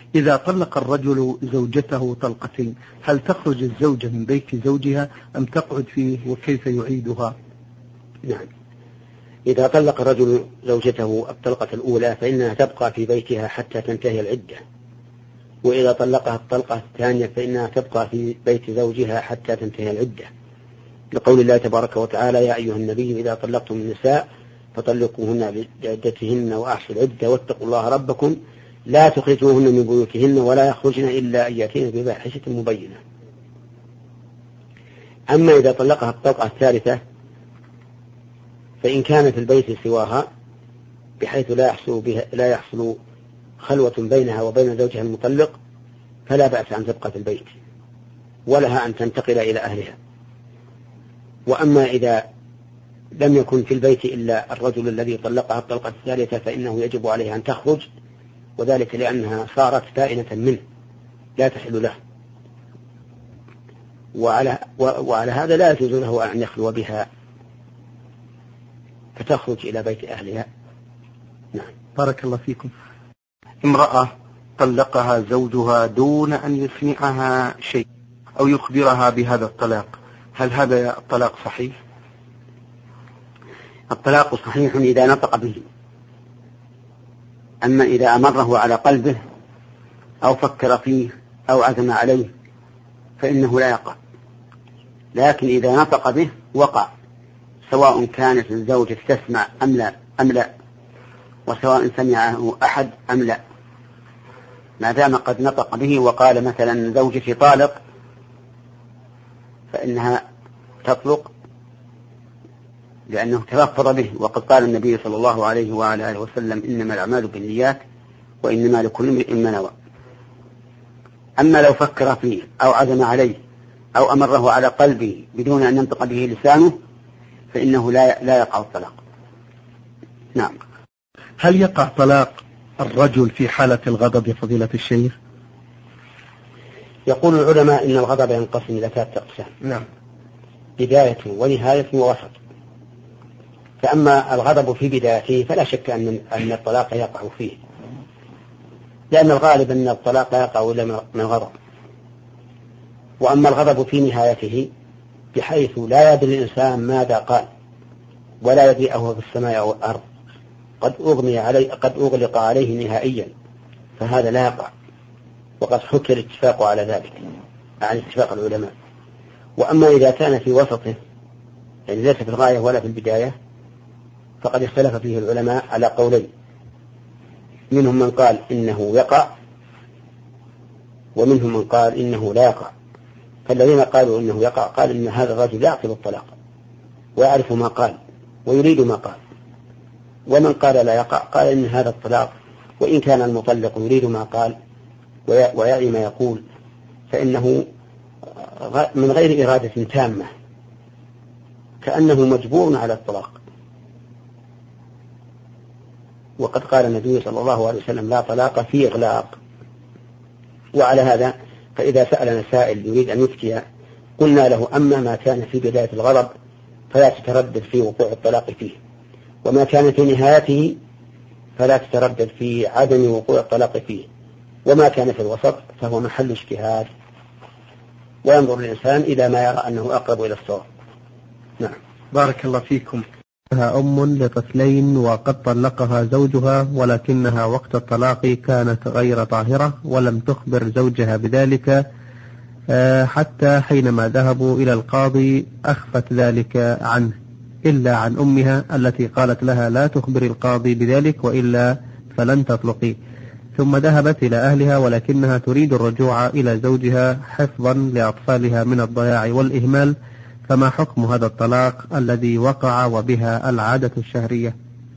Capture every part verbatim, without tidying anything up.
إذا طلق الرجل زوجته طلقتين هل تخرج الزوجة من بيت زوجها أم تقعد فيه وكيف يعيدها؟ نعم، إذا طلق الرجل زوجته الطلقة الأولى فإنها تبقى في بيتها حتى تنتهي العدة، وإذا طلقها الطلقة الثانية فإنها تبقى في بيت زوجها حتى تنتهي العدة، لقول الله تبارك وتعالى: يا أيها النبي إذا طلقتم النساء فطلقوهن لعدتهن وأحصوا العدة واتقوا الله ربكم لا تخرجوهن من بيوتهن ولا يخرجن إلا أن يأتين بفاحشة مبينة. أما إذا طلقها الطلقة الثالثة فإن كان في البيت سواها بحيث لا يحصل, بها لا يحصل خلوة بينها وبين زوجها المطلق فلا بأس أن تبقى في البيت ولها أن تنتقل إلى أهلها. وأما إذا لم يكن في البيت إلا الرجل الذي طلقها الطلقة الثالثة فإنه يجب عليها أن تخرج، وذلك لأنها صارت بائنة منه لا تحل له، وعلى, وعلى هذا لا يجوز له أن يخلو بها فتخرج إلى بيت أهلها. نعم. بارك الله فيكم. امرأة طلقها زوجها دون أن يسمعها شيء أو يخبرها بهذا الطلاق، هل هذا الطلاق صحيح؟ الطلاق صحيح إذا نطق به، أما إذا أمره على قلبه أو فكر فيه أو عزم عليه فإنه لا يقع، لكن إذا نطق به وقع، سواء كانت الزوجة تسمع أم لا أم لا، وسواء سمعه أحد أم لا، ما دام قد نطق به وقال مثلا زوجتي طالق فإنها تطلق لأنه تلفظ به، وقد قال النبي صلى الله عليه وعلى آله وسلم: إنما الأعمال بالنيات وإنما لكل امرئ ما نوى. أما لو فكر فيه أو عزم عليه أو أمره على قلبه بدون أن ينطق به لسانه فإنه لا لا يقع الطلاق. نعم. هل يقع طلاق الرجل في حالة الغضب يا فضيلة الشيخ؟ يقول العلماء إن الغضب ينقسم إلى ثلاثة أقسام. نعم. بداية ونهاية ووسط. فأما الغضب في بدايته فلا شك أن أن الطلاق يقع فيه، لأن الغالب أن الطلاق لا يقع إلا من الغضب. وأما الغضب في نهايته بحيث لا يدري الإنسان ماذا قال ولا يدري أهو في السماء أو الأرض، قد أغمي عليه قد أغلق عليه نهائيا، فهذا لا يقع، وقد حكي الاتفاق على ذلك عن اتفاق العلماء. وأما إذا كان في وسطه يعني ليس في الغاية ولا في البداية فقد اختلف فيه العلماء على قولين، منهم من قال إنه يقع ومنهم من قال إنه لا يقع. فالذين قالوا إنه يقع قال إن هذا الرجل يعقل الطلاق ويعرف ما قال ويريد ما قال، ومن قال لا يقع قال إن هذا الطلاق وإن كان المطلق يريد ما قال ويعي ما يقول فإنه من غير إرادة تامة كأنه مجبور على الطلاق. وقد قال النبي صلى الله عليه وسلم: لا طلاق في إغلاق. وعلى هذا فإذا سألنا سائل يريد أن يفتي قلنا له: أما ما كان في بداية الغضب فلا تتردد في وقوع الطلاق فيه، وما كان في نهايته فلا تتردد في عدم وقوع الطلاق فيه، وما كان في الوسط فهو محل اجتهاد، وينظر الإنسان إلى ما يرى أنه أقرب إلى الصواب. نعم. بارك الله فيكم. لها أم لطفلين وقد طلقها زوجها، ولكنها وقت الطلاق كانت غير طاهرة ولم تخبر زوجها بذلك حتى حينما ذهبوا إلى القاضي أخفت ذلك عنه إلا عن أمها التي قالت لها: لا تخبر القاضي بذلك وإلا فلن تطلقي. ثم ذهبت إلى أهلها ولكنها تريد الرجوع إلى زوجها حفظا لأطفالها من الضياع والإهمال، فما حكم هذا الطلاق الذي وقع وبها العادة الشهرية؟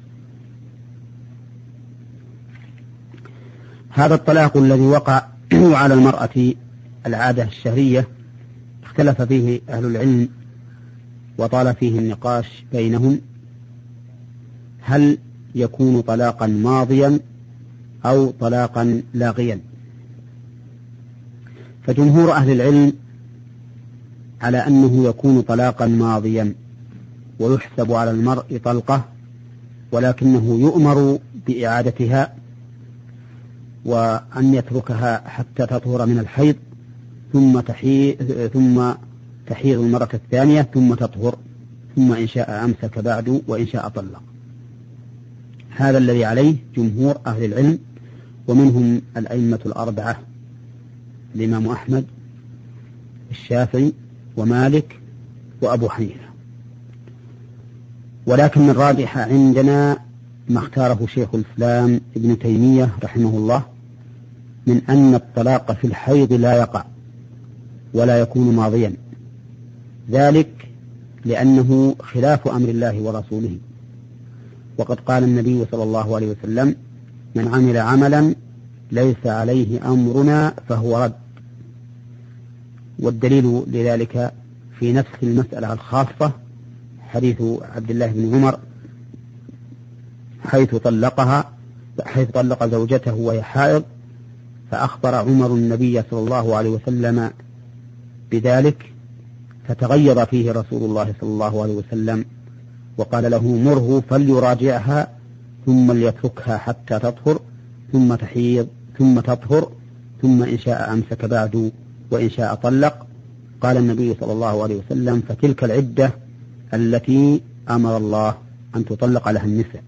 هذا الطلاق الذي وقع على المرأة العادة الشهرية اختلف فيه أهل العلم وطال فيه النقاش بينهم، هل يكون طلاقا ماضيا أو طلاقا لاغيا؟ فجمهور أهل العلم على أنه يكون طلاقا ماضيا ويحسب على المرء طلقة، ولكنه يؤمر بإعادتها وأن يتركها حتى تطهر من الحيض ثم تحيض ثم تحيض المرة الثانية ثم تطهر، ثم إن شاء أمسك بعد وإن شاء طلق. هذا الذي عليه جمهور أهل العلم، ومنهم الأئمة الأربعة الإمام أحمد الشافعي ومالك وأبو حنيفة. ولكن الراجح عندنا ما اختاره شيخ الإسلام ابن تيمية رحمه الله من أن الطلاق في الحيض لا يقع ولا يكون ماضيا، ذلك لأنه خلاف أمر الله ورسوله. وقد قال النبي صلى الله عليه وسلم: من عمل عملا ليس عليه أمرنا فهو رد. والدليل لذلك في نفس المسألة الخاصة حديث عبد الله بن عمر حيث طلقها حيث طلق زوجته وهي حائض، فأخبر عمر النبي صلى الله عليه وسلم بذلك، فتغير فيه رسول الله صلى الله عليه وسلم وقال له: مره فليراجعها ثم ليتركها حتى تطهر ثم تحيض ثم تطهر ثم إن شاء أمسك بعد وإن شاء طلق. قال النبي صلى الله عليه وسلم: فتلك العدة التي أمر الله أن تطلق لها النساء.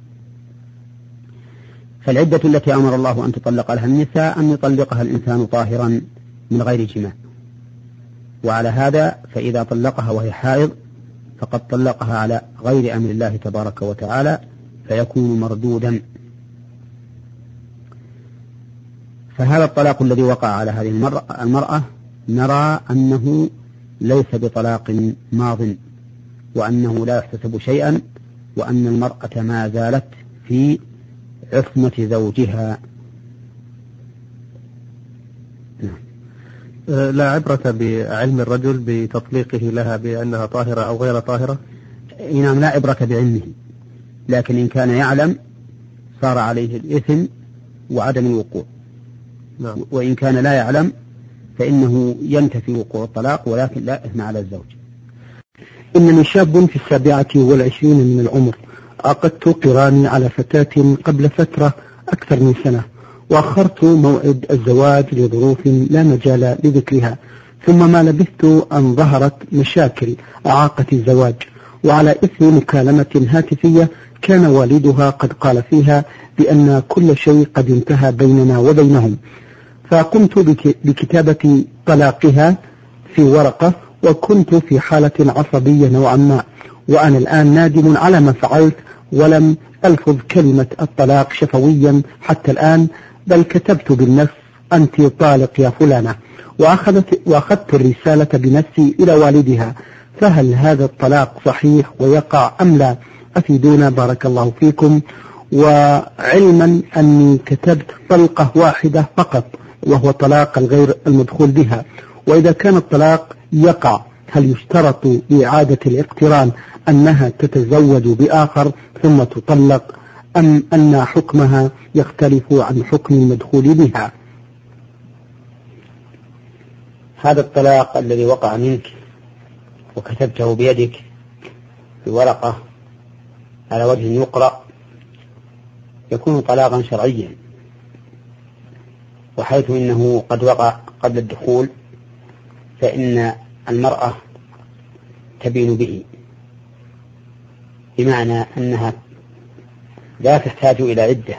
فالعدة التي أمر الله أن تطلق لها النساء أن يطلقها الإنسان طاهرا من غير جماع. وعلى هذا فإذا طلقها وهي حائض فقد طلقها على غير أمر الله تبارك وتعالى فيكون مردودا. فهذا الطلاق الذي وقع على هذه المرأة نرى أنه ليس بطلاق ماض، وأنه لا يحتسب شيئا، وأن المرأة ما زالت في عصمة زوجها. لا عبرة بعلم الرجل بتطليقه لها بأنها طاهرة أو غير طاهرة؟ نعم، لا عبرة بعلمه، لكن إن كان يعلم صار عليه الإثم وعدم الوقوع. نعم. وإن كان لا يعلم فإنه ينتفي وقوع الطلاق ولكن لا إثم على الزوج. إنني شاب في السابعة والعشرين من العمر، عقدت قراني على فتاة قبل فترة أكثر من سنة، وأخرت موعد الزواج لظروف لا مجال لذكرها، ثم ما لبثت أن ظهرت مشاكل أعاقت الزواج، وعلى إثر مكالمة هاتفية كان والدها قد قال فيها بأن كل شيء قد انتهى بيننا وبينهم، فقمت بكتابة طلاقها في ورقة، وكنت في حالة عصبية نوعا ما، وأنا الآن نادم على ما فعلت، ولم ألفظ كلمة الطلاق شفويا حتى الآن، بل كتبت بالنص: أنت طالق يا فلانة، وأخذت, وأخذت الرسالة بنفسي إلى والدها. فهل هذا الطلاق صحيح ويقع أم لا؟ أفيدونا بارك الله فيكم. وعلما أني كتبت طلقة واحدة فقط وهو طلاق الغير المدخول بها، وإذا كان الطلاق يقع هل يشترط لإعادة الاقتران أنها تتزوج بآخر ثم تطلق، أم أن حكمها يختلف عن حكم المدخول بها؟ هذا الطلاق الذي وقع منك وكتبته بيدك في ورقة على وجه يقرأ يكون طلاقا شرعيا، وحيث إنه قد وقع قبل الدخول فإن المرأة تبين به، بمعنى أنها لا تحتاج إلى عدة،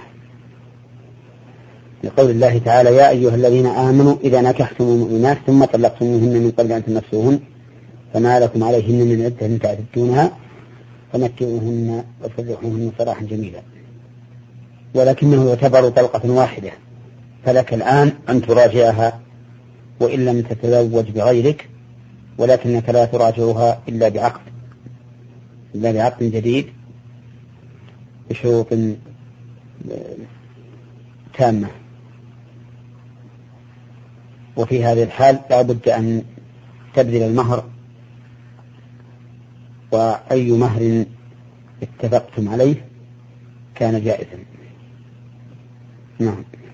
لقول الله تعالى: يا أيها الذين آمنوا إذا نكحتم المؤمنات ثم طلقتموهن من قبل أن تمسوهن فما لكم عليهن من عدة تعتدونها فمتعوهن وسرحوهن سراحا جميلا. ولكنه يعتبر طلقة واحدة، فلك الآن أن تراجعها وإن لم تتزوج بغيرك، ولكنك لا تراجعها إلا بعقد إلا بعقد جديد بشروط تامة. وفي هذه الحال لا بد أن تبذل المهر، وأي مهر اتفقتم عليه كان جائزا. نعم.